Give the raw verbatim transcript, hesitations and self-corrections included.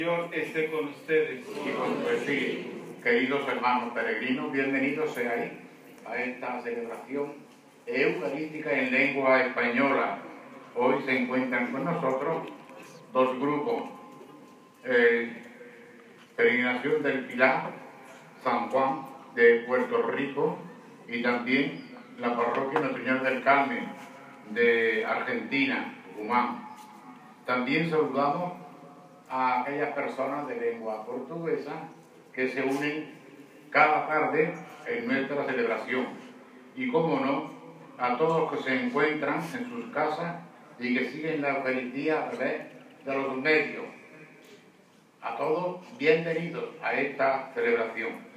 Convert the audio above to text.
Señor esté con ustedes. Y con tu espíritu. Queridos hermanos peregrinos, bienvenidos seáis a esta celebración eucarística en lengua española. Hoy se encuentran con nosotros dos grupos. Eh, Peregrinación del Pilar, San Juan de Puerto Rico, y también la parroquia Nuestra Señora del Carmen de Argentina, Tucumán. También saludamos a aquellas personas de lengua portuguesa que se unen cada tarde en nuestra celebración. Y, como no, a todos los que se encuentran en sus casas y que siguen la Eucaristía a través de los medios. A todos, bienvenidos a esta celebración.